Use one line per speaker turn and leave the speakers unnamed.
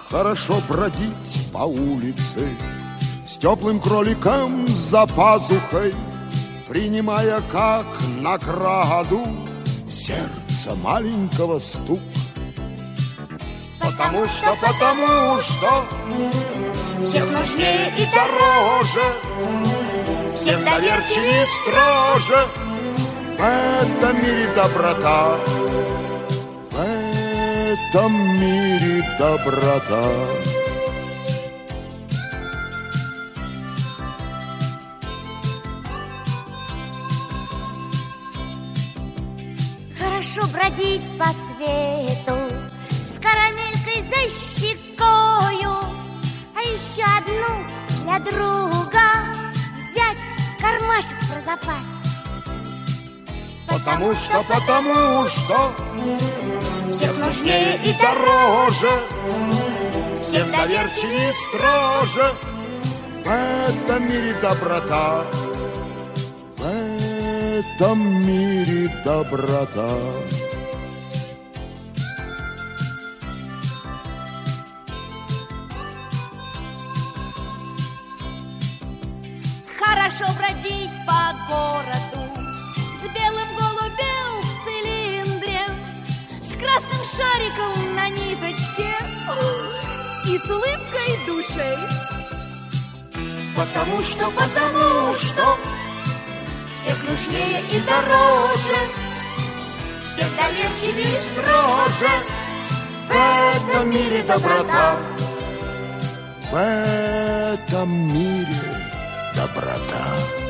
Хорошо бродить по улице с теплым кроликом за пазухой, принимая как награду сердце маленького стук. Потому что всех нужнее и дороже, всех доверчивее и строже в этом мире доброта, в этом мире доброта.
Хорошо бродить по свету с карамелькой за щекою, а еще одну для друга взять кармашек про запас.
Потому что всех нужнее и дороже, всех доверчивее и строже в этом мире доброта, в этом мире доброта.
Хорошо бродить по городу с белым голубем в цилиндре, с красным шариком на ниточке и с улыбкой души.
Потому что всех нужнее и дороже, всех доверчивее и строже в этом мире доброта, в этом мире доброта.